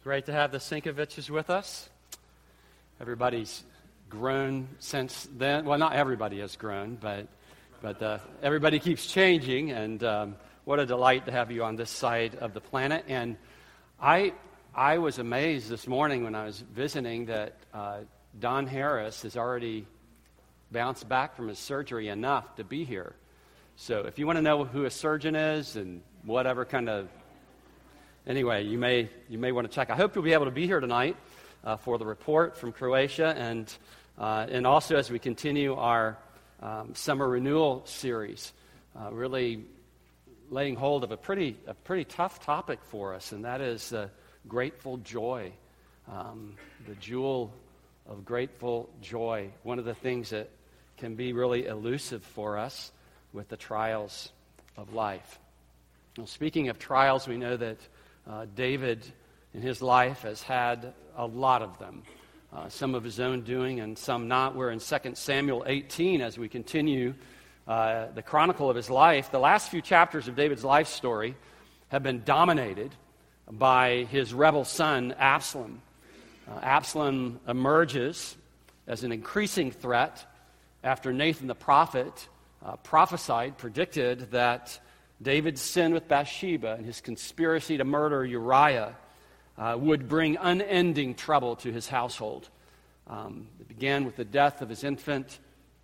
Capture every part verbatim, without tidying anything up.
Great to have the Sinkoviches with us. Everybody's grown since then. Well, not everybody has grown, but but uh, everybody keeps changing, and um, what a delight to have you on this side of the planet. And I I was amazed this morning when I was visiting that uh, Don Harris has already bounced back from his surgery enough to be here. So if you want to know who a surgeon is and whatever kind of Anyway, you may you may want to check. I hope you'll be able to be here tonight uh, for the report from Croatia, and uh, and also as we continue our um, summer renewal series, uh, really laying hold of a pretty a pretty tough topic for us, and that is uh, grateful joy, um, the jewel of grateful joy. One of the things that can be really elusive for us with the trials of life. Well, speaking of trials, we know that Uh, David, in his life, has had a lot of them, uh, some of his own doing and some not. We're in Second Samuel eighteen as we continue uh, the chronicle of his life. The last few chapters of David's life story have been dominated by his rebel son, Absalom. Uh, Absalom emerges as an increasing threat after Nathan the prophet uh, prophesied, predicted that David's sin with Bathsheba and his conspiracy to murder Uriah uh, would bring unending trouble to his household. Um, it began with the death of his infant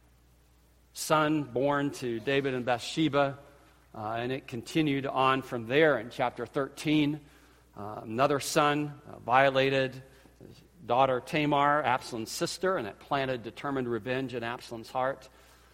son born to David and Bathsheba, uh, and it continued on from there in chapter thirteen. Uh, another son uh, violated his daughter Tamar, Absalom's sister, and it planted determined revenge in Absalom's heart.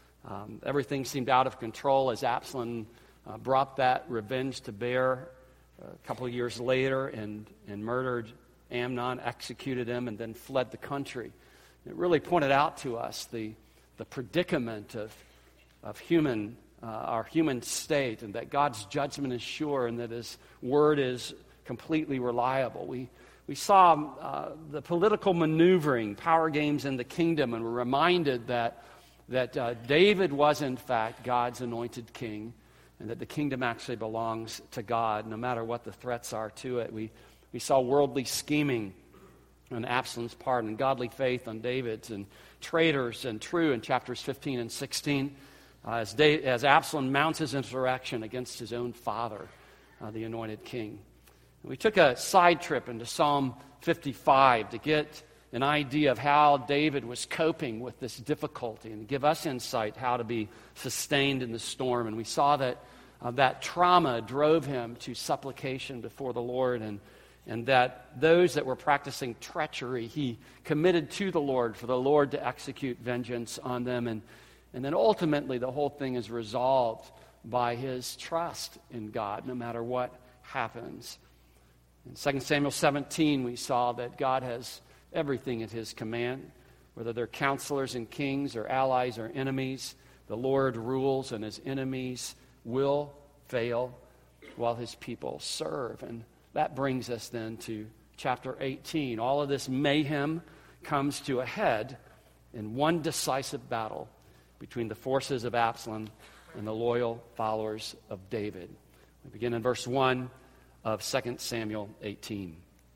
Um, everything seemed out of control as Absalom Uh, brought that revenge to bear uh, a couple of years later and, and murdered Amnon, executed him, and then fled the country. It really pointed out to us the, the predicament of, of human, uh, our human state, and that God's judgment is sure and that His word is completely reliable. We, we saw uh, the political maneuvering, power games in the kingdom, and were reminded that, that uh, David was, in fact, God's anointed king, and that the kingdom actually belongs to God, no matter what the threats are to it. We we saw worldly scheming on Absalom's part and godly faith on David's, and traitors and true in chapters fifteen and sixteen, uh, as, David, as Absalom mounts his insurrection against his own father, uh, the anointed king. And we took a side trip into Psalm fifty-five to get an idea of how David was coping with this difficulty and give us insight how to be sustained in the storm. And we saw that uh, that trauma drove him to supplication before the Lord, and, and that those that were practicing treachery, he committed to the Lord for the Lord to execute vengeance on them. And, and then ultimately the whole thing is resolved by his trust in God, no matter what happens. In Second Samuel seventeen, we saw that God has everything at His command, whether they're counselors and kings or allies or enemies. The Lord rules, and His enemies will fail while His people serve. And that brings us then to chapter eighteen. All of this mayhem comes to a head in one decisive battle between the forces of Absalom and the loyal followers of David. We begin in verse one of Second Samuel eighteen.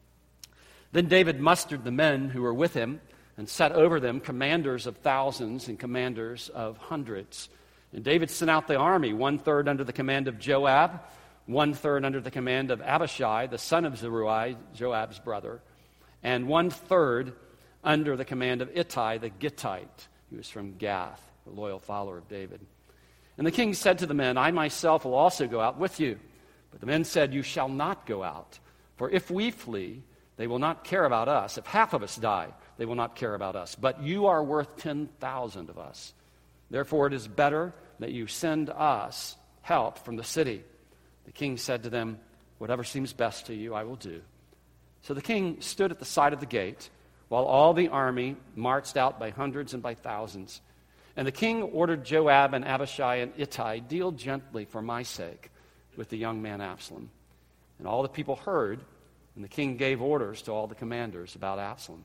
Then David mustered the men who were with him and set over them commanders of thousands and commanders of hundreds. And David sent out the army, one-third under the command of Joab, one-third under the command of Abishai, the son of Zeruiah, Joab's brother, and one-third under the command of Ittai, the Gittite, who was from Gath, a loyal follower of David. And the king said to the men, I myself will also go out with you. But the men said, you shall not go out, for if we flee, they will not care about us. If half of us die, they will not care about us. But you are worth ten thousand of us. Therefore it is better that you send us help from the city. The king said to them, whatever seems best to you, I will do. So the king stood at the side of the gate, while all the army marched out by hundreds and by thousands. And the king ordered Joab and Abishai and Ittai, deal gently for my sake with the young man Absalom. And all the people heard, and the king gave orders to all the commanders about Absalom.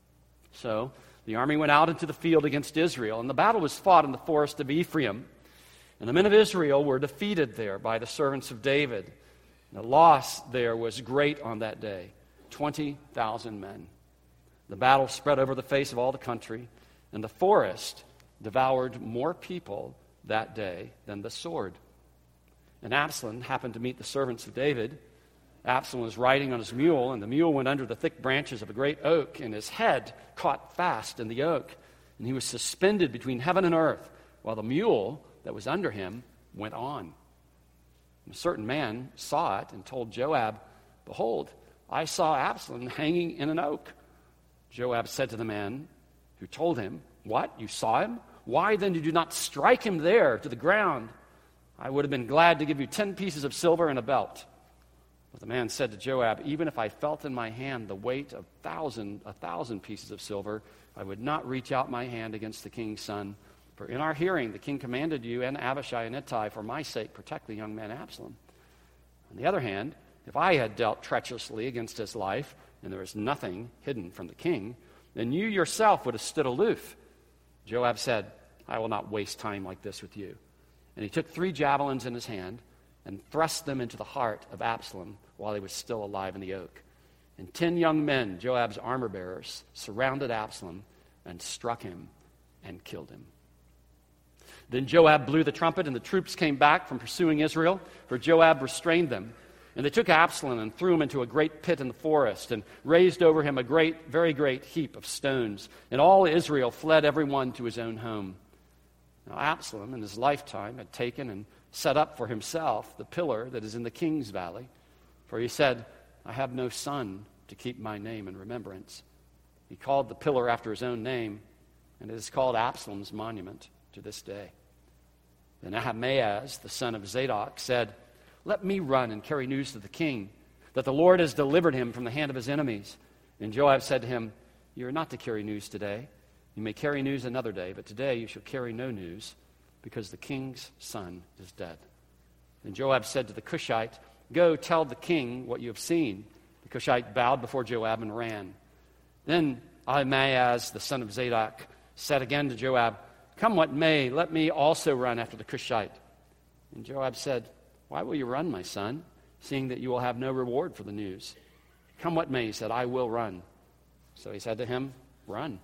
So the army went out into the field against Israel, and the battle was fought in the forest of Ephraim. And the men of Israel were defeated there by the servants of David. The loss there was great on that day. twenty thousand men. The battle spread over the face of all the country, and the forest devoured more people that day than the sword. And Absalom happened to meet the servants of David. Absalom was riding on his mule, and the mule went under the thick branches of a great oak, and his head caught fast in the oak, and he was suspended between heaven and earth, while the mule that was under him went on. And a certain man saw it and told Joab, "Behold, I saw Absalom hanging in an oak." Joab said to the man who told him, "What, you saw him? Why then did you not strike him there to the ground? I would have been glad to give you ten pieces of silver and a belt." But the man said to Joab, "Even if I felt in my hand the weight of thousand, a thousand pieces of silver, I would not reach out my hand against the king's son. For in our hearing the king commanded you and Abishai and Ittai, for my sake, protect the young man Absalom. On the other hand, if I had dealt treacherously against his life, and there was nothing hidden from the king, then you yourself would have stood aloof." Joab said, "I will not waste time like this with you." And he took three javelins in his hand and thrust them into the heart of Absalom while he was still alive in the oak. And ten young men, Joab's armor-bearers, surrounded Absalom and struck him and killed him. Then Joab blew the trumpet, and the troops came back from pursuing Israel, for Joab restrained them. And they took Absalom and threw him into a great pit in the forest, and raised over him a great, very great heap of stones. And all Israel fled every one to his own home. Now Absalom, in his lifetime, had taken and set up for himself the pillar that is in the king's valley. For he said, "I have no son to keep my name in remembrance." He called the pillar after his own name, and it is called Absalom's monument to this day. Then Ahimaaz, the son of Zadok, said, "Let me run and carry news to the king, that the Lord has delivered him from the hand of his enemies." And Joab said to him, "You are not to carry news today. You may carry news another day, but today you shall carry no news, because the king's son is dead." And Joab said to the Cushite, "Go tell the king what you have seen." The Cushite bowed before Joab and ran. Then Ahimaaz, the son of Zadok, said again to Joab, "Come what may, let me also run after the Cushite." And Joab said, "Why will you run, my son, seeing that you will have no reward for the news?" "Come what may," he said, "I will run." So he said to him, "Run."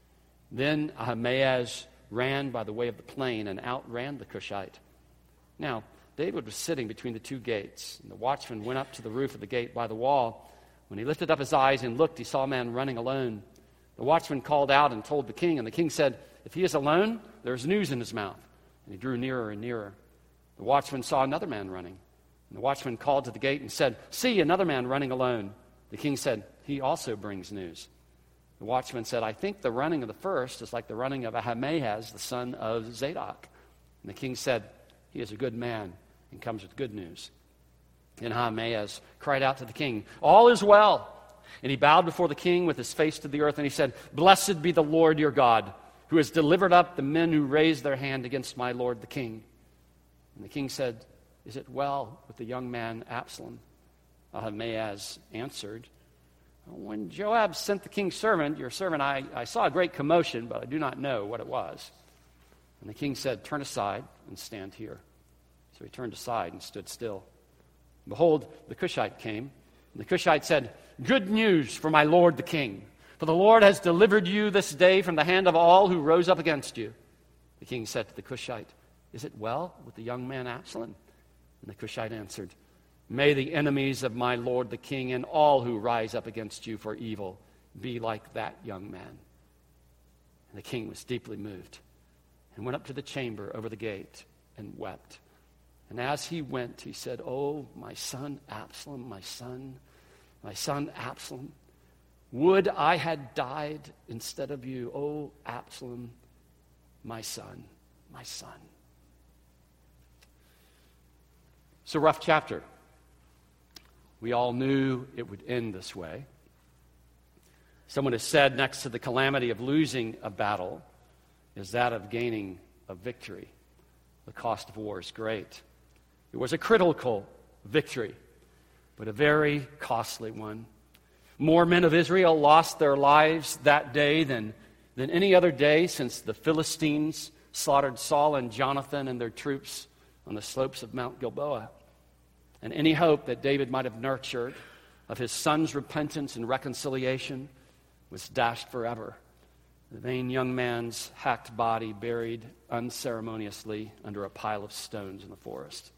Then Ahimaaz ran by the way of the plain and outran the Cushite. Now David was sitting between the two gates, and the watchman went up to the roof of the gate by the wall. When he lifted up his eyes and looked, he saw a man running alone. The watchman called out and told the king, and the king said, "If he is alone, there is news in his mouth." And he drew nearer and nearer. The watchman saw another man running. And the watchman called to the gate and said, "See, another man running alone." The king said, "He also brings news." The watchman said, "I think the running of the first is like the running of Ahimaaz, the son of Zadok." And the king said, "He is a good man and comes with good news." And Ahimaaz cried out to the king, "All is well." And he bowed before the king with his face to the earth, and he said, "Blessed be the Lord your God, who has delivered up the men who raised their hand against my lord the king." And the king said, "Is it well with the young man Absalom?" Ahimaaz answered, "When Joab sent the king's servant, your servant, I, I saw a great commotion, but I do not know what it was." And the king said, "Turn aside and stand here." So he turned aside and stood still. Behold, the Cushite came, and the Cushite said, "Good news for my lord the king, for the Lord has delivered you this day from the hand of all who rose up against you." The king said to the Cushite, "Is it well with the young man Absalom?" And the Cushite answered, "May the enemies of my lord the king and all who rise up against you for evil be like that young man." And the king was deeply moved and went up to the chamber over the gate and wept. And as he went, he said, "Oh, my son Absalom, my son, my son Absalom, would I had died instead of you. Oh, Absalom, my son, my son." It's a rough chapter. We all knew it would end this way. Someone has said next to the calamity of losing a battle is that of gaining a victory. The cost of war is great. It was a critical victory, but a very costly one. More men of Israel lost their lives that day than, than any other day since the Philistines slaughtered Saul and Jonathan and their troops on the slopes of Mount Gilboa. And any hope that David might have nurtured of his son's repentance and reconciliation was dashed forever. The vain young man's hacked body buried unceremoniously under a pile of stones in the forest.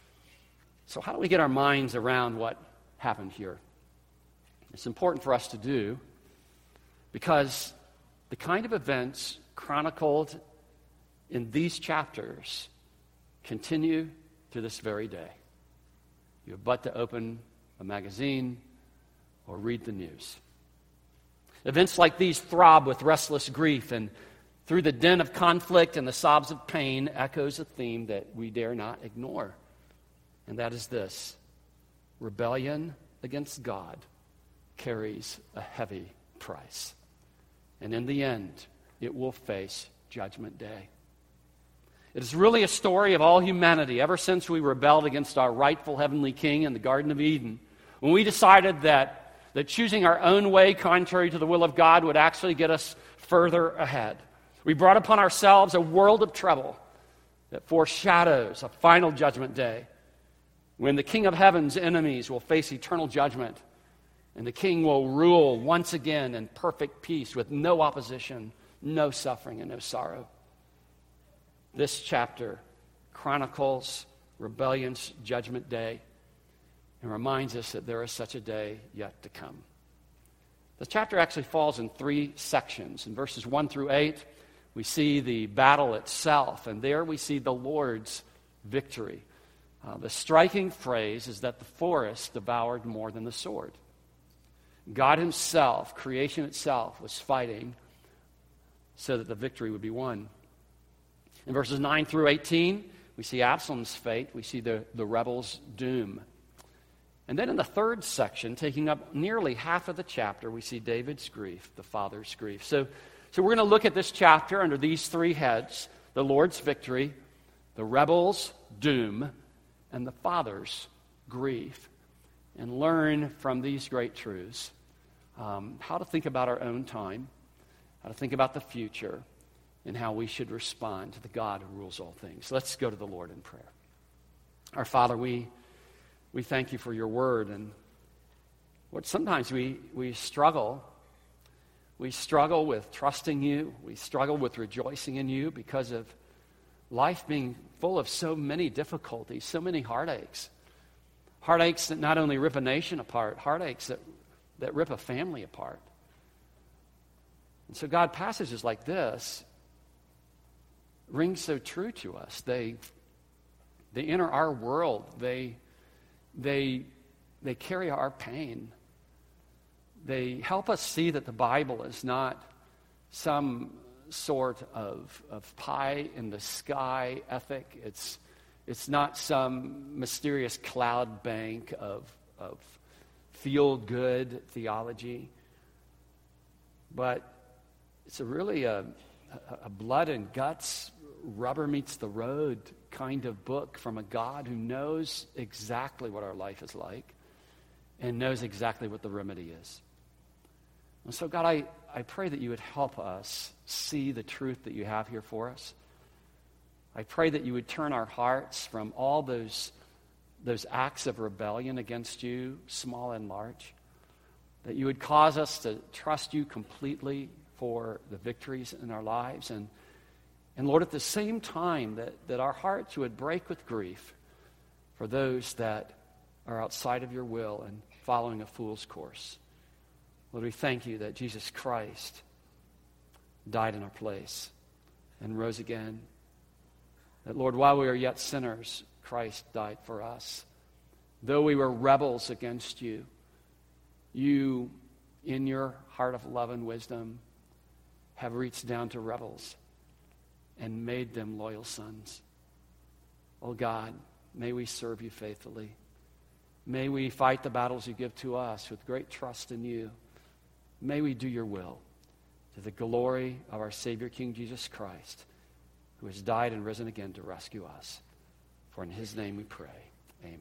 So how do we get our minds around what happened here? It's important for us to do because the kind of events chronicled in these chapters continue to this very day. You have but to open a magazine or read the news. Events like these throb with restless grief, and through the din of conflict and the sobs of pain echoes a theme that we dare not ignore. And that is this: rebellion against God carries a heavy price. And in the end, it will face Judgment Day. It is really a story of all humanity ever since we rebelled against our rightful heavenly King in the Garden of Eden, when we decided that that choosing our own way contrary to the will of God would actually get us further ahead. We brought upon ourselves a world of trouble that foreshadows a final judgment day when the King of Heaven's enemies will face eternal judgment and the King will rule once again in perfect peace with no opposition, no suffering, and no sorrow. This chapter chronicles rebellion's judgment day and reminds us that there is such a day yet to come. The chapter actually falls in three sections. In verses one through eight, we see the battle itself, and there we see the Lord's victory. Uh, the striking phrase is that the forest devoured more than the sword. God himself, creation itself, was fighting so that the victory would be won. In verses nine through eighteen, we see Absalom's fate. We see the, the rebels' doom. And then in the third section, taking up nearly half of the chapter, we see David's grief, the father's grief. So, so we're going to look at this chapter under these three heads: the Lord's victory, the rebels' doom, and the father's grief, and learn from these great truths um, how to think about our own time, how to think about the future, and how we should respond to the God who rules all things. Let's go to the Lord in prayer. Our Father, we we thank you for your word, and what sometimes we, we struggle. We struggle with trusting you. We struggle with rejoicing in you because of life being full of so many difficulties, so many heartaches. Heartaches that not only rip a nation apart, heartaches that, that rip a family apart. And so, God, passages like this ring so true to us. They they enter our world. They they they carry our pain. They help us see that the Bible is not some sort of of pie in the sky ethic. It's it's not some mysterious cloud bank of of feel good theology, but it's a really a, a blood and guts, rubber meets the road kind of book from a God who knows exactly what our life is like and knows exactly what the remedy is. And so, God, I, I pray that you would help us see the truth that you have here for us. I pray that you would turn our hearts from all those, those acts of rebellion against you, small and large, that you would cause us to trust you completely for the victories in our lives. And, and Lord, at the same time, that, that our hearts would break with grief for those that are outside of your will and following a fool's course. Lord, we thank you that Jesus Christ died in our place and rose again. That, Lord, while we were yet sinners, Christ died for us. Though we were rebels against you, you, in your heart of love and wisdom, have reached down to rebels and made them loyal sons. Oh God, may we serve you faithfully. May we fight the battles you give to us with great trust in you. May we do your will to the glory of our Savior, King Jesus Christ, who has died and risen again to rescue us. For in his name we pray. Amen.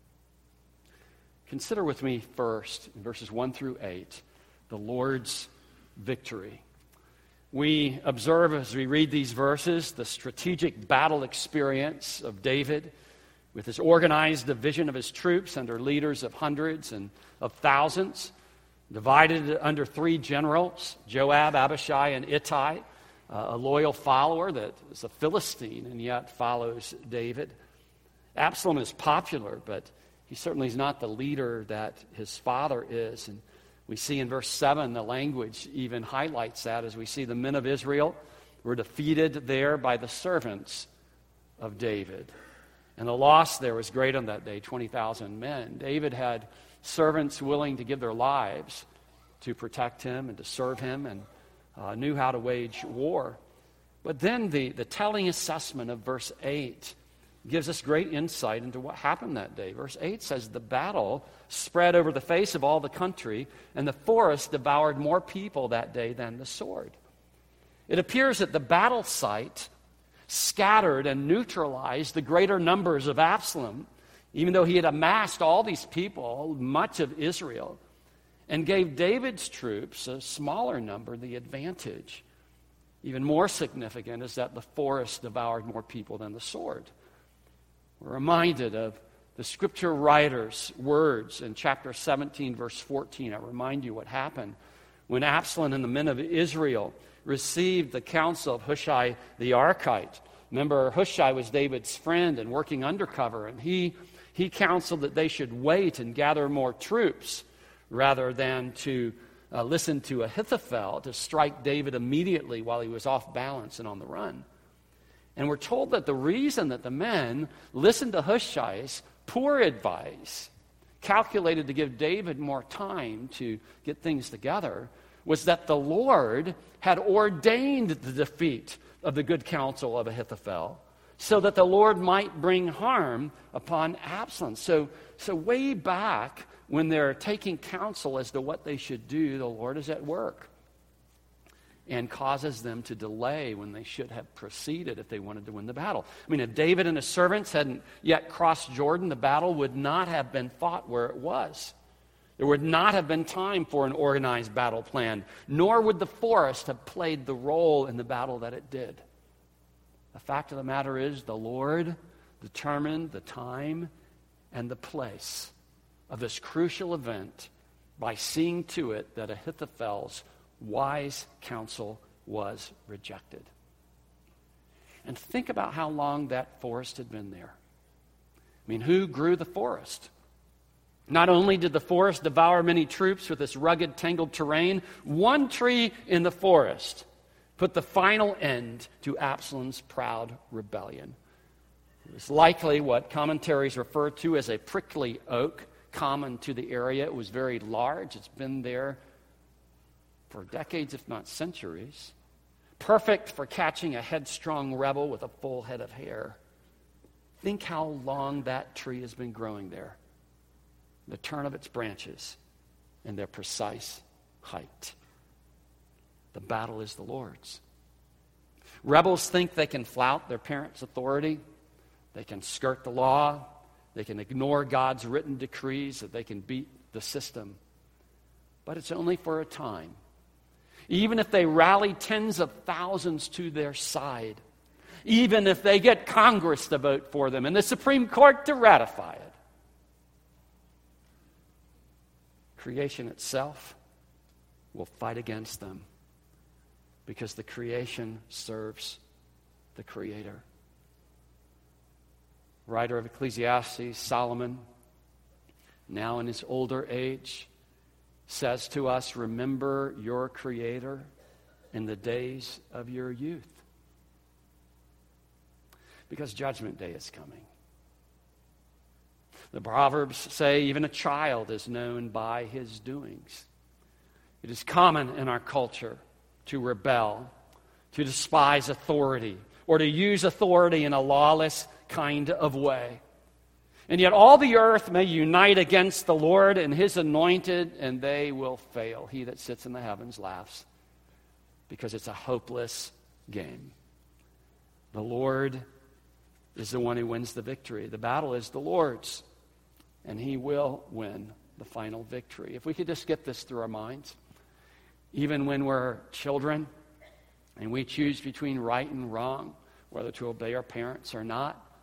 Consider with me first, in verses one through eight, the Lord's victory. We observe as we read these verses the strategic battle experience of David with his organized division of his troops under leaders of hundreds and of thousands, divided under three generals, Joab, Abishai, and Ittai, uh, a loyal follower that is a Philistine and yet follows David. Absalom is popular, but he certainly is not the leader that his father is. And we see in verse seven, the language even highlights that, as we see the men of Israel were defeated there by the servants of David. And the loss there was great on that day, twenty thousand men. David had servants willing to give their lives to protect him and to serve him, and uh, knew how to wage war. But then the, the telling assessment of verse eight gives us great insight into what happened that day. Verse eight says, the battle spread over the face of all the country, and the forest devoured more people that day than the sword. It appears that the battle site scattered and neutralized the greater numbers of Absalom, even though he had amassed all these people, much of Israel, and gave David's troops, a smaller number, the advantage. Even more significant is that the forest devoured more people than the sword. We're reminded of the scripture writer's words in chapter seventeen, verse fourteen. I remind you what happened when Absalom and the men of Israel received the counsel of Hushai the Archite. Remember, Hushai was David's friend and working undercover, and he, he counseled that they should wait and gather more troops rather than to uh, listen to Ahithophel to strike David immediately while he was off balance and on the run. And we're told that the reason that the men listened to Hushai's poor advice, calculated to give David more time to get things together, was that the Lord had ordained the defeat of the good counsel of Ahithophel so that the Lord might bring harm upon Absalom. So, so way back when they're taking counsel as to what they should do, the Lord is at work and causes them to delay when they should have proceeded if they wanted to win the battle. I mean, if David and his servants hadn't yet crossed Jordan, the battle would not have been fought where it was. There would not have been time for an organized battle plan, nor would the forest have played the role in the battle that it did. The fact of the matter is, the Lord determined the time and the place of this crucial event by seeing to it that Ahithophel's wise counsel was rejected. And think about how long that forest had been there. I mean, who grew the forest? Not only did the forest devour many troops with this rugged, tangled terrain, one tree in the forest put the final end to Absalom's proud rebellion. It was likely what commentaries refer to as a prickly oak, common to the area. It was very large. It's been there for decades, if not centuries. Perfect for catching a headstrong rebel with a full head of hair. Think how long that tree has been growing there. The turn of its branches and their precise height. The battle is the Lord's. Rebels think they can flout their parents' authority. They can skirt the law. They can ignore God's written decrees, that they can beat the system. But it's only for a time. Even if they rally tens of thousands to their side, even if they get Congress to vote for them and the Supreme Court to ratify it, creation itself will fight against them because the creation serves the Creator. Writer of Ecclesiastes, Solomon, now in his older age, says to us, remember your Creator in the days of your youth. Because Judgment Day is coming. The Proverbs say even a child is known by his doings. It is common in our culture to rebel, to despise authority, or to use authority in a lawless kind of way. And yet all the earth may unite against the Lord and his anointed, and they will fail. He that sits in the heavens laughs, because it's a hopeless game. The Lord is the one who wins the victory. The battle is the Lord's, and he will win the final victory. If we could just get this through our minds, even when we're children and we choose between right and wrong, whether to obey our parents or not,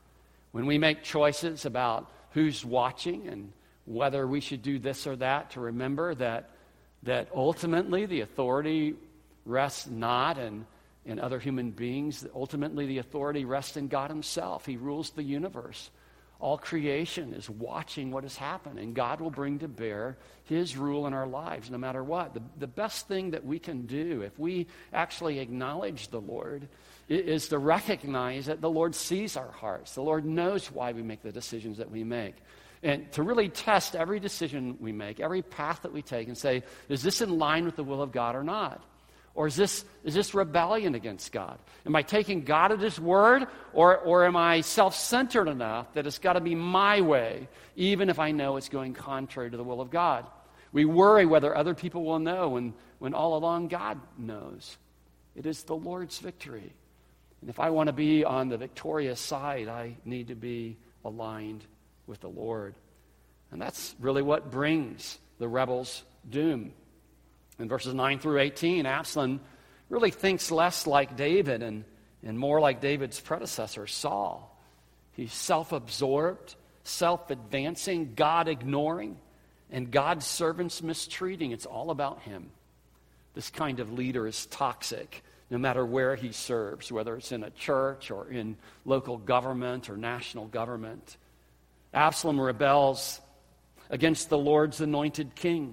When we make choices about who's watching and whether we should do this or that, to remember that, that ultimately the authority rests not in, in other human beings. Ultimately the authority rests in God himself. He rules the universe. All creation is watching what has happened, and God will bring to bear his rule in our lives no matter what. The, the best thing that we can do if we actually acknowledge the Lord is to recognize that the Lord sees our hearts. The Lord knows why we make the decisions that we make. And to really test every decision we make, every path that we take, and say, is this in line with the will of God or not? Or is this, is this rebellion against God? Am I taking God at his word, or, or am I self-centered enough that it's got to be my way, even if I know it's going contrary to the will of God? We worry whether other people will know when, when all along God knows. It is the Lord's victory. And if I want to be on the victorious side, I need to be aligned with the Lord. And that's really what brings the rebels' doom. In verses nine through eighteen, Absalom really thinks less like David and, and more like David's predecessor, Saul. He's self-absorbed, self-advancing, God-ignoring, and God's servants mistreating. It's all about him. This kind of leader is toxic, no matter where he serves, whether it's in a church or in local government or national government. Absalom rebels against the Lord's anointed king.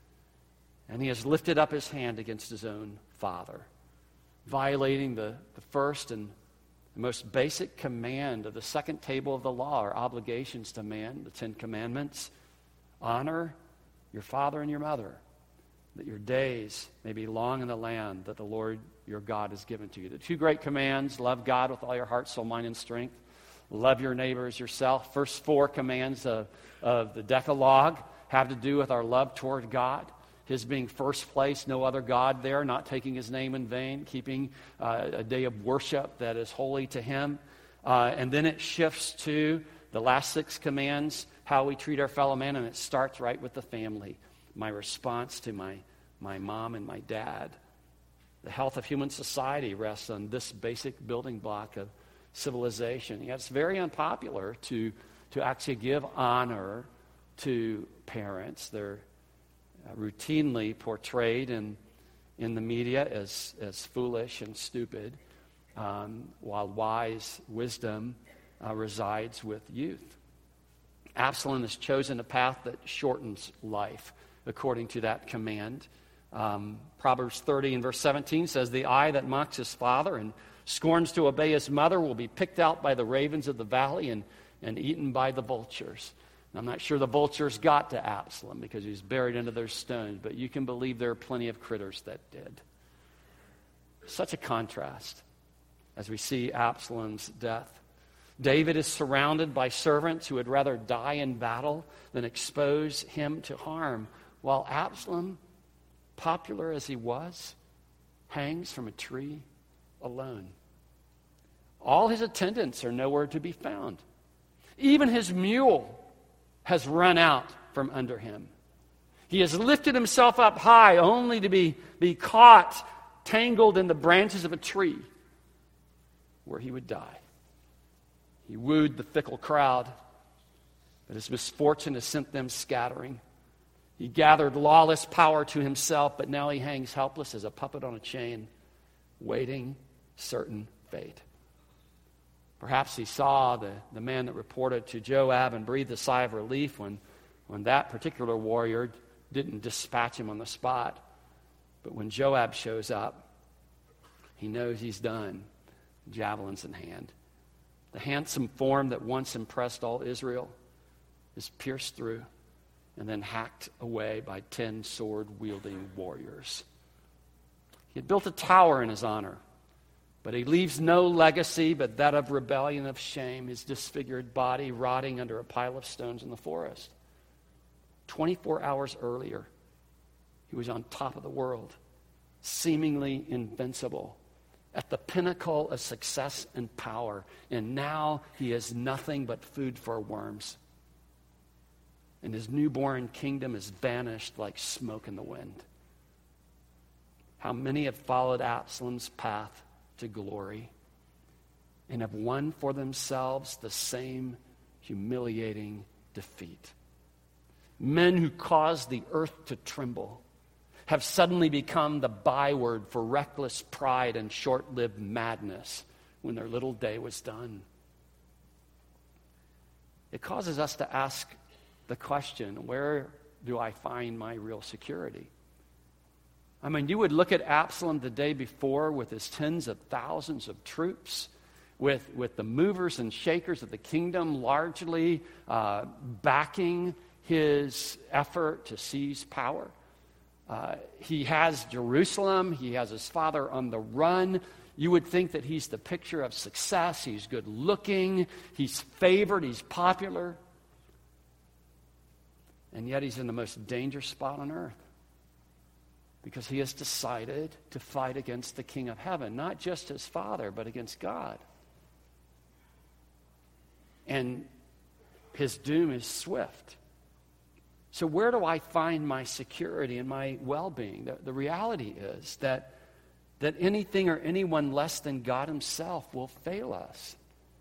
And he has lifted up his hand against his own father, violating the, the first and the most basic command of the second table of the law, or obligations to man, the Ten Commandments. Honor your father and your mother, that your days may be long in the land that the Lord your God has given to you. The two great commands: love God with all your heart, soul, mind, and strength. Love your neighbor as yourself. First four commands of, of the Decalogue have to do with our love toward God. His being first place, no other God there, not taking his name in vain, keeping uh, a day of worship that is holy to him. Uh, and then it shifts to the last six commands, how we treat our fellow man, and it starts right with the family. My response to my, my mom and my dad. The health of human society rests on this basic building block of civilization. Yet it's very unpopular to, to actually give honor to parents. They're Uh, routinely portrayed in, in the media as, as foolish and stupid, um, while wise wisdom uh, resides with youth. Absalom has chosen a path that shortens life, according to that command. Um, Proverbs thirty and verse seventeen says, the eye that mocks his father and scorns to obey his mother will be picked out by the ravens of the valley and, and eaten by the vultures. I'm not sure the vultures got to Absalom because he's buried under their stones, but you can believe there are plenty of critters that did. Such a contrast as we see Absalom's death. David is surrounded by servants who would rather die in battle than expose him to harm, while Absalom, popular as he was, hangs from a tree alone. All his attendants are nowhere to be found. Even his mule has run out from under him. He has lifted himself up high only to be, be caught, tangled in the branches of a tree where he would die. He wooed the fickle crowd, but his misfortune has sent them scattering. He gathered lawless power to himself, but now he hangs helpless as a puppet on a chain, waiting certain fate. Perhaps he saw the, the man that reported to Joab and breathed a sigh of relief when, when that particular warrior didn't dispatch him on the spot. But when Joab shows up, he knows he's done, javelins in hand. The handsome form that once impressed all Israel is pierced through and then hacked away by ten sword-wielding warriors. He had built a tower in his honor, but he leaves no legacy but that of rebellion, of shame, his disfigured body rotting under a pile of stones in the forest. twenty-four hours earlier, he was on top of the world, seemingly invincible, at the pinnacle of success and power, and now he is nothing but food for worms. And his newborn kingdom is vanished like smoke in the wind. How many have followed Absalom's path to glory and have won for themselves the same humiliating defeat. Men who caused the earth to tremble have suddenly become the byword for reckless pride and short-lived madness when their little day was done. It causes us to ask the question, where do I find my real security? I mean, you would look at Absalom the day before with his tens of thousands of troops, with, with the movers and shakers of the kingdom largely uh, backing his effort to seize power. Uh, he has Jerusalem. He has his father on the run. You would think that he's the picture of success. He's good looking. He's favored. He's popular. And yet he's in the most dangerous spot on earth because he has decided to fight against the King of Heaven, not just his father, but against God. And his doom is swift. So where do I find my security and my well-being? The, the reality is that, that anything or anyone less than God himself will fail us.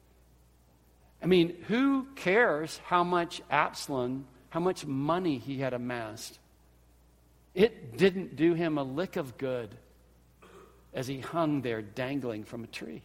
I mean, who cares how much Absalom, how much money he had amassed? It didn't do him a lick of good as he hung there dangling from a tree.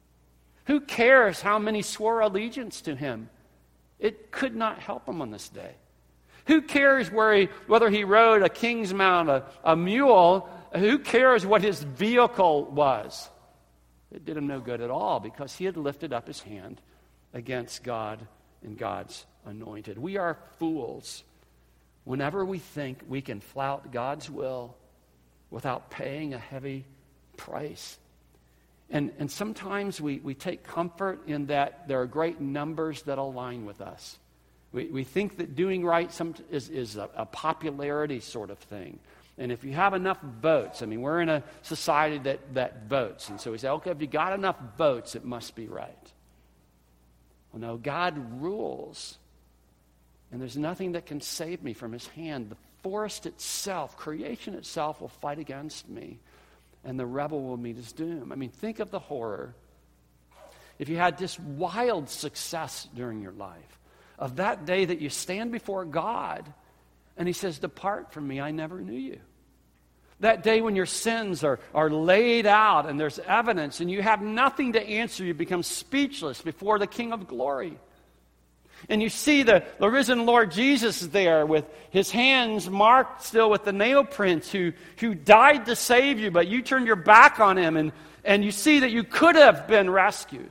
Who cares how many swore allegiance to him? It could not help him on this day. Who cares where he, whether he rode a king's mount, a, a mule? Who cares what his vehicle was? It did him no good at all because he had lifted up his hand against God and God's anointed. We are fools whenever we think we can flout God's will without paying a heavy price. And, and sometimes we, we take comfort in that there are great numbers that align with us. We, we think that doing right some, is, is a, a popularity sort of thing. And if you have enough votes, I mean, we're in a society that, that votes. And so we say, okay, if you got enough votes, it must be right. Well, no, God rules. And there's nothing that can save me from his hand. The forest itself, creation itself, will fight against me. And the rebel will meet his doom. I mean, think of the horror. If you had this wild success during your life, of that day that you stand before God, and he says, depart from me, I never knew you. That day when your sins are, are laid out, and there's evidence, and you have nothing to answer, you become speechless before the King of glory. And you see the, the risen Lord Jesus there with his hands marked still with the nail prints, who, who died to save you, but you turned your back on him, and, and you see that you could have been rescued.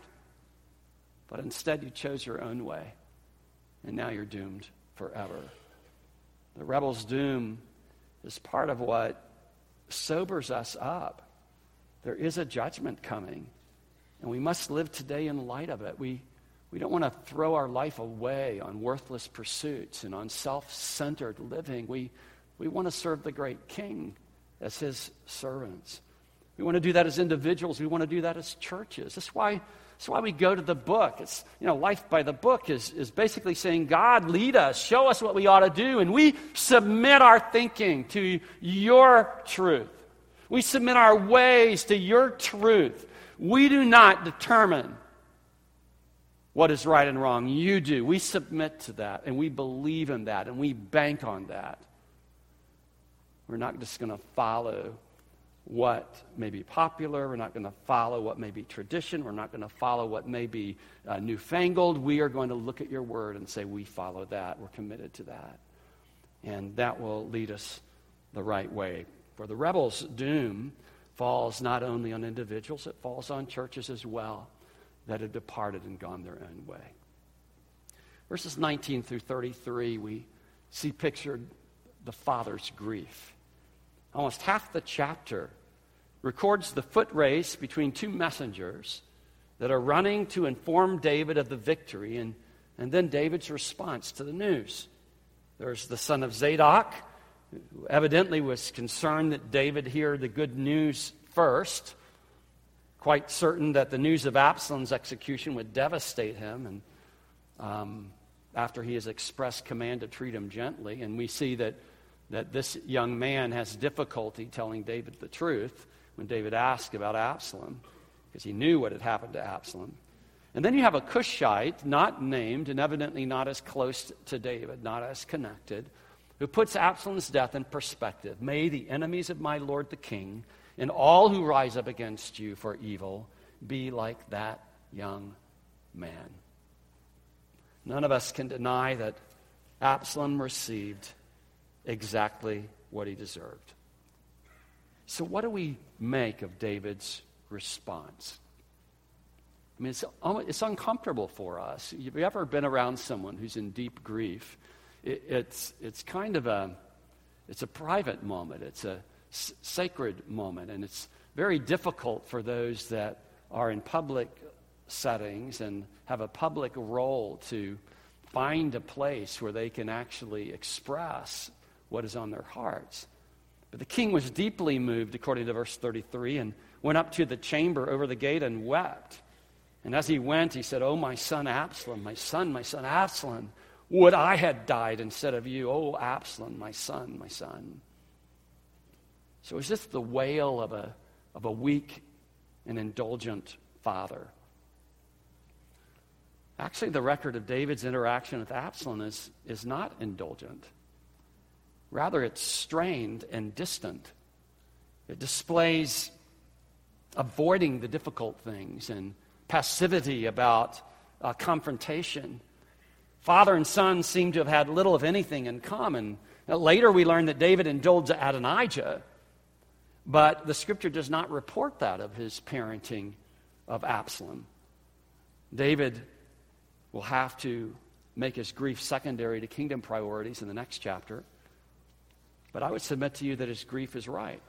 But instead you chose your own way, and now you're doomed forever. The rebel's doom is part of what sobers us up. There is a judgment coming, and we must live today in light of it. We We don't want to throw our life away on worthless pursuits and on self-centered living. We, we want to serve the great King as his servants. We want to do that as individuals. We want to do that as churches. That's why, that's why we go to the book. It's, you know, life by the book is, is basically saying, God, lead us, show us what we ought to do, and we submit our thinking to your truth. We submit our ways to your truth. We do not determine what is right and wrong. You do. We submit to that, and we believe in that, and we bank on that. We're not just going to follow what may be popular. We're not going to follow what may be tradition. We're not going to follow what may be uh, newfangled. We are going to look at your word and say, we follow that. We're committed to that. And that will lead us the right way. For the rebel's doom falls not only on individuals, it falls on churches as well that have departed and gone their own way. Verses nineteen through thirty-three, we see pictured the father's grief. Almost half the chapter records the foot race between two messengers that are running to inform David of the victory, and, and then David's response to the news. There's the son of Zadok, who evidently was concerned that David hear the good news first, quite certain that the news of Absalom's execution would devastate him, and um, after he has expressed command to treat him gently. And we see that, that this young man has difficulty telling David the truth when David asked about Absalom, because he knew what had happened to Absalom. And then you have a Cushite, not named and evidently not as close to David, not as connected, who puts Absalom's death in perspective. May the enemies of my lord the king and all who rise up against you for evil be like that young man. None of us can deny that Absalom received exactly what he deserved. So what do we make of David's response? I mean, it's, it's uncomfortable for us. Have you ever been around someone who's in deep grief? It, it's, it's kind of a, it's a private moment. It's a s- sacred moment. And it's very difficult for those that are in public settings and have a public role to find a place where they can actually express what is on their hearts. But the king was deeply moved, according to verse thirty-three, and went up to the chamber over the gate and wept. And as he went, he said, "Oh, my son Absalom, my son, my son Absalom, would I had died instead of you. Oh, Absalom, my son, my son." So it's just the wail of a, of a weak and indulgent father. Actually, the record of David's interaction with Absalom is, is not indulgent. Rather, it's strained and distant. It displays avoiding the difficult things and passivity about uh, confrontation. Father and son seem to have had little of anything in common. Now, later we learn that David indulged Adonijah, but the scripture does not report that of his parenting of Absalom. David will have to make his grief secondary to kingdom priorities in the next chapter. But I would submit to you that his grief is right.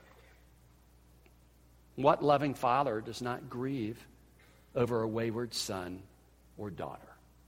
What loving father does not grieve over a wayward son or daughter?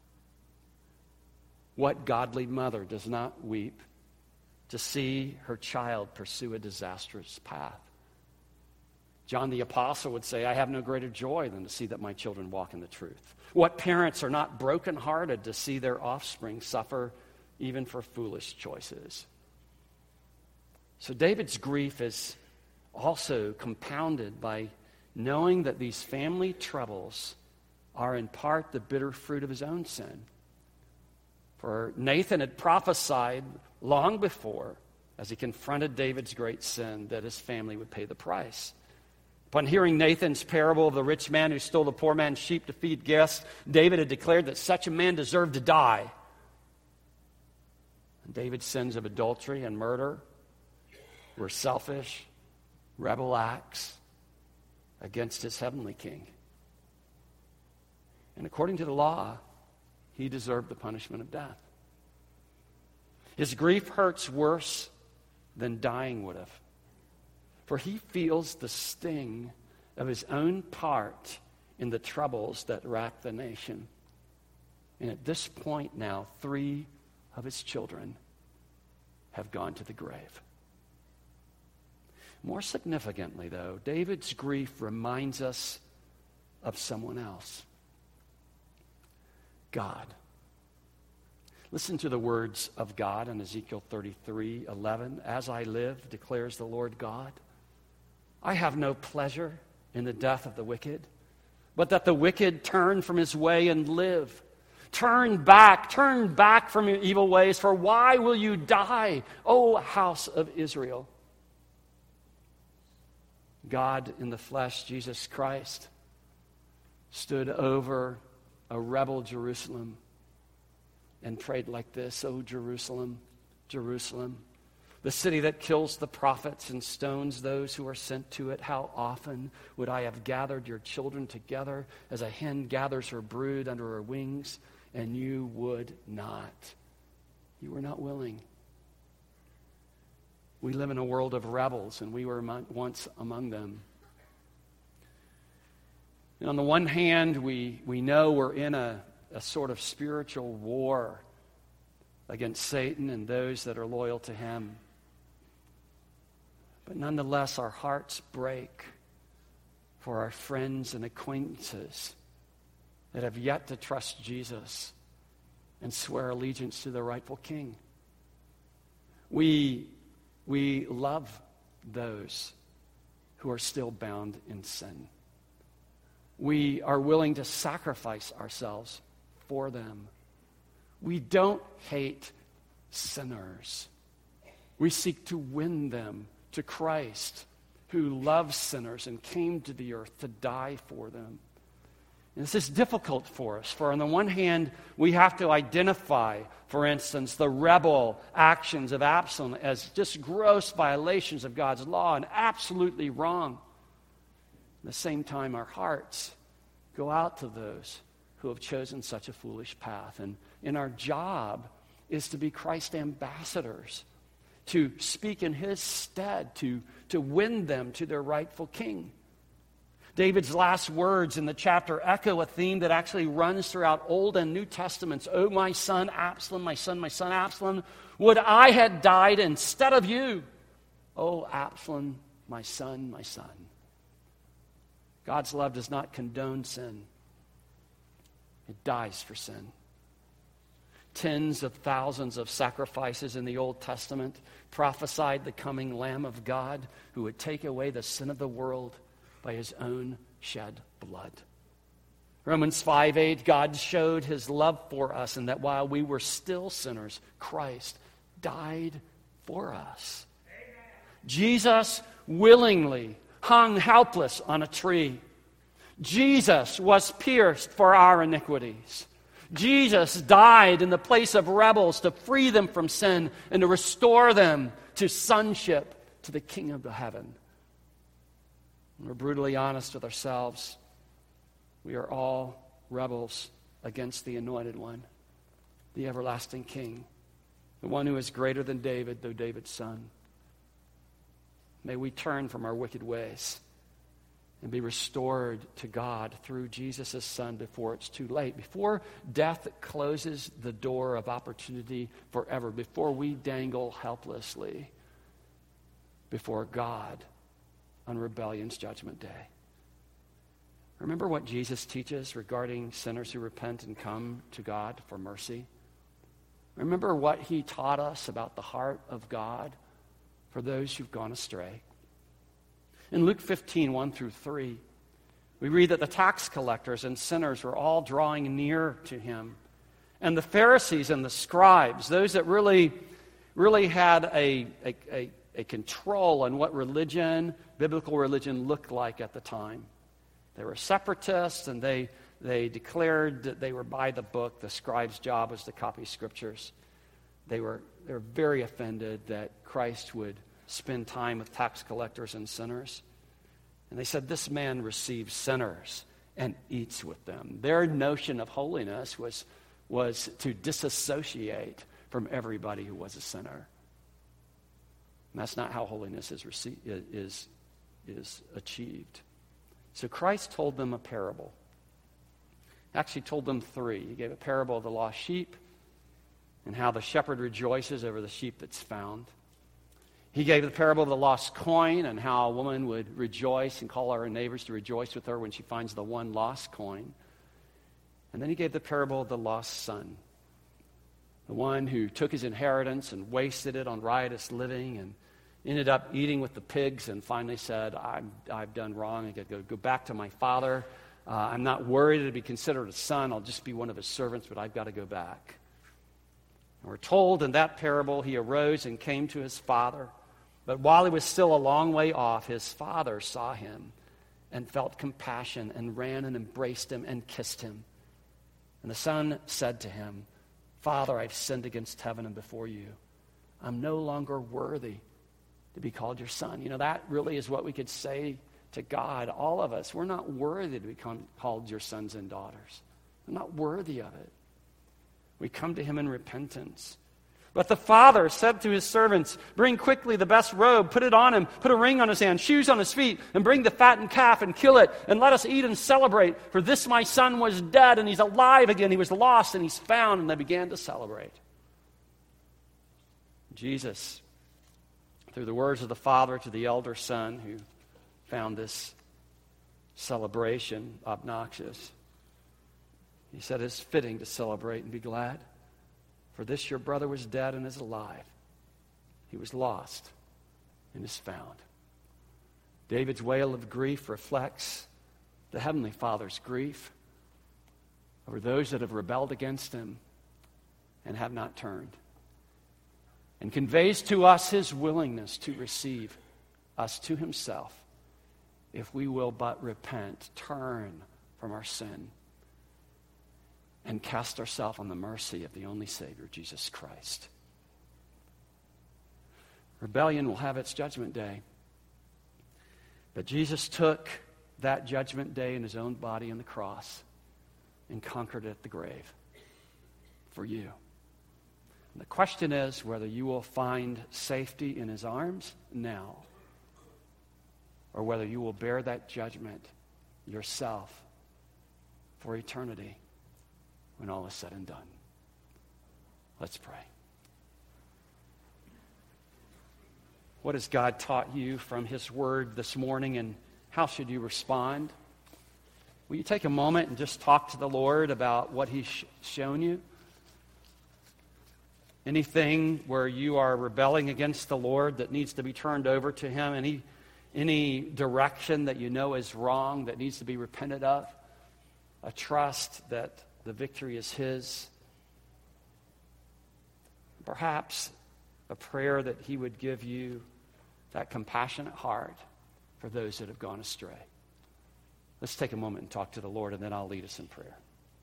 What godly mother does not weep to see her child pursue a disastrous path? John the Apostle would say, "I have no greater joy than to see that my children walk in the truth." What parents are not brokenhearted to see their offspring suffer even for foolish choices? So David's grief is also compounded by knowing that these family troubles are in part the bitter fruit of his own sin. For Nathan had prophesied long before, as he confronted David's great sin, that his family would pay the price. Upon hearing Nathan's parable of the rich man who stole the poor man's sheep to feed guests, David had declared that such a man deserved to die. And David's sins of adultery and murder were selfish, rebel acts against his heavenly king. And according to the law, he deserved the punishment of death. His grief hurts worse than dying would have, for he feels the sting of his own part in the troubles that rack the nation. And at this point now, three of his children have gone to the grave. More significantly, though, David's grief reminds us of someone else. God. Listen to the words of God in Ezekiel thirty-three eleven. "As I live, declares the Lord God, I have no pleasure in the death of the wicked, but that the wicked turn from his way and live. Turn back, turn back from your evil ways, for why will you die, O house of Israel?" God in the flesh, Jesus Christ, stood over a rebel Jerusalem and prayed like this: "O Jerusalem, Jerusalem, the city that kills the prophets and stones those who are sent to it, how often would I have gathered your children together as a hen gathers her brood under her wings, and you would not." You were not willing. We live in a world of rebels, and we were once among them. And on the one hand, we, we know we're in a, a sort of spiritual war against Satan and those that are loyal to him. But nonetheless, our hearts break for our friends and acquaintances that have yet to trust Jesus and swear allegiance to the rightful king. We, we love those who are still bound in sin. we are willing to sacrifice ourselves for them. We don't hate sinners. We seek to win them to Christ, who loves sinners and came to the earth to die for them. And this is difficult for us, for on the one hand, we have to identify, for instance, the rebel actions of Absalom as just gross violations of God's law and absolutely wrong. At the same time, our hearts go out to those who have chosen such a foolish path. And in our job is to be Christ's ambassadors, to speak in his stead, to, to win them to their rightful king. David's last words in the chapter echo a theme that actually runs throughout Old and New Testaments. "Oh, my son Absalom, my son, my son Absalom, would I had died instead of you. Oh, Absalom, my son, my son." God's love does not condone sin. It dies for sin. Tens of thousands of sacrifices in the Old Testament prophesied the coming Lamb of God who would take away the sin of the world by his own shed blood. Romans five eight, God showed his love for us in that while we were still sinners, Christ died for us. Amen. Jesus willingly hung helpless on a tree. Jesus was pierced for our iniquities. Jesus died in the place of rebels to free them from sin and to restore them to sonship to the King of the heaven. When we're brutally honest with ourselves, we are all rebels against the Anointed One, the everlasting King, the one who is greater than David, though David's son. May we turn from our wicked ways and be restored to God through Jesus' Son before it's too late, before death closes the door of opportunity forever, before we dangle helplessly before God on rebellion's judgment day. Remember what Jesus teaches regarding sinners who repent and come to God for mercy? Remember what he taught us about the heart of God for those who've gone astray. In Luke fifteen, one through three, we read that the tax collectors and sinners were all drawing near to him. And the Pharisees and the scribes, those that really, really had a, a, a, a control on what religion, biblical religion, looked like at the time. They were separatists, and they, they declared that they were by the book. The scribe's job was to copy scriptures. They were, they were very offended that Christ would spend time with tax collectors and sinners. And they said, "This man receives sinners and eats with them." Their notion of holiness was, was to disassociate from everybody who was a sinner. And that's not how holiness is, received, is, is achieved. So Christ told them a parable. Actually told them three. He gave a parable of the lost sheep and how the shepherd rejoices over the sheep that's found. He gave the parable of the lost coin and how a woman would rejoice and call her neighbors to rejoice with her when she finds the one lost coin. And then he gave the parable of the lost son, the one who took his inheritance and wasted it on riotous living and ended up eating with the pigs and finally said, I'm, I've done wrong. I got to go, go back to my father. Uh, I'm not worried to be considered a son. I'll just be one of his servants, but I've got to go back. And we're told in that parable he arose and came to his father. But while he was still a long way off, his father saw him and felt compassion and ran and embraced him and kissed him. And the son said to him, "Father, I've sinned against heaven and before you. I'm no longer worthy to be called your son." You know, that really is what we could say to God, all of us. We're not worthy to become called your sons and daughters. We're not worthy of it. We come to him in repentance. But the father said to his servants, "Bring quickly the best robe, put it on him, put a ring on his hand, shoes on his feet, and bring the fattened calf and kill it, and let us eat and celebrate. For this my son was dead, and he's alive again. He was lost, and he's found." And they began to celebrate. Jesus, through the words of the father to the elder son, who found this celebration obnoxious, he said, "It's fitting to celebrate and be glad. For this your brother was dead and is alive. He was lost and is found." David's wail of grief reflects the Heavenly Father's grief over those that have rebelled against him and have not turned, and conveys to us his willingness to receive us to himself if we will but repent, turn from our sin, and cast ourselves on the mercy of the only Savior, Jesus Christ. Rebellion will have its judgment day. But Jesus took that judgment day in his own body on the cross and conquered it at the grave for you. And the question is whether you will find safety in his arms now, or whether you will bear that judgment yourself for eternity when all is said and done. Let's pray. What has God taught you from his word this morning, and how should you respond? Will you take a moment and just talk to the Lord about what he's sh- shown you? Anything where you are rebelling against the Lord that needs to be turned over to him? Any, any direction that you know is wrong that needs to be repented of? A trust that the victory is his? Perhaps a prayer that he would give you that compassionate heart for those that have gone astray. Let's take a moment and talk to the Lord, and then I'll lead us in prayer.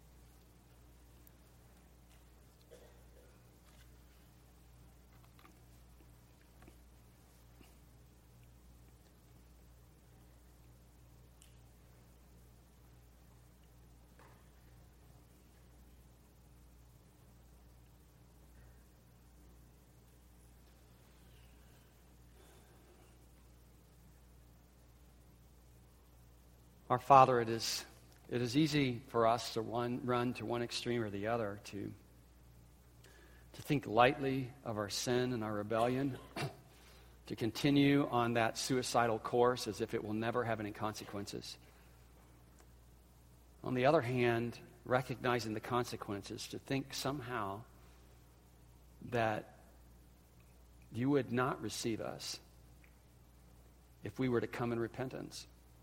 Our Father, it is it is easy for us to one, run to one extreme or the other, to, to think lightly of our sin and our rebellion, to continue on that suicidal course as if it will never have any consequences. On the other hand, recognizing the consequences, to think somehow that you would not receive us if we were to come in repentance.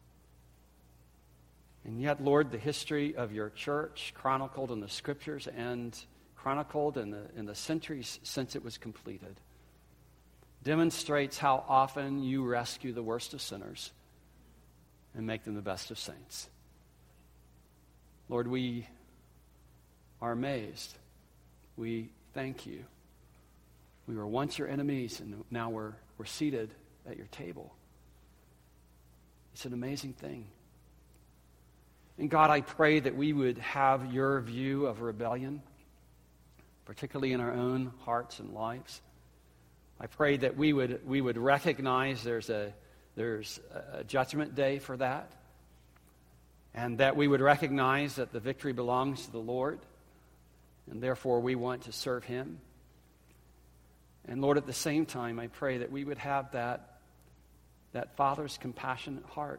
And yet, Lord, the history of your church, chronicled in the Scriptures and chronicled in the, in the centuries since it was completed, demonstrates how often you rescue the worst of sinners and make them the best of saints. Lord, we are amazed. We thank you. We were once your enemies, and now we're, we're seated at your table. It's an amazing thing. And God, I pray that we would have your view of rebellion, particularly in our own hearts and lives. I pray that we would we would recognize there's a there's a judgment day for that, and that we would recognize that the victory belongs to the Lord, and therefore we want to serve him. And Lord, at the same time, I pray that we would have that that Father's compassionate heart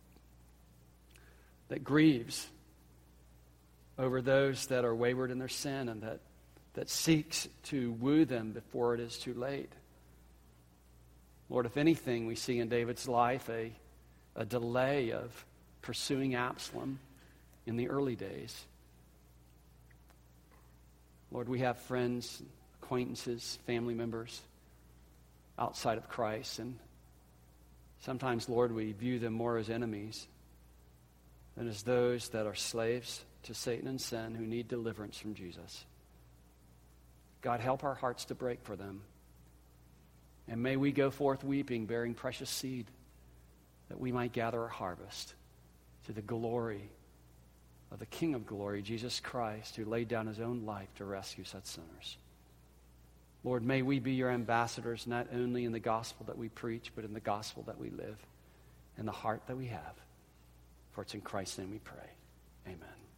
that grieves over those that are wayward in their sin, and that, that seeks to woo them before it is too late. Lord, if anything, we see in David's life a, a delay of pursuing Absalom in the early days. Lord, we have friends, acquaintances, family members outside of Christ, and sometimes, Lord, we view them more as enemies than as those that are slaves to Satan and sin who need deliverance from Jesus. God, help our hearts to break for them. And may we go forth weeping, bearing precious seed, that we might gather a harvest to the glory of the King of glory, Jesus Christ, who laid down his own life to rescue such sinners. Lord, may we be your ambassadors, not only in the gospel that we preach, but in the gospel that we live, and the heart that we have. For it's in Christ's name we pray. Amen.